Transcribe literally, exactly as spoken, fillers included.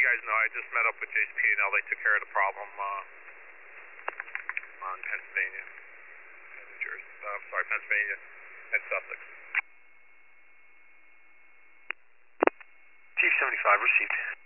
guys know, I just met up with J C P and L. They took care of the problem uh, on Pennsylvania and New Jersey. Uh, I'm sorry, Pennsylvania and Sussex. Chief seventy-five, received.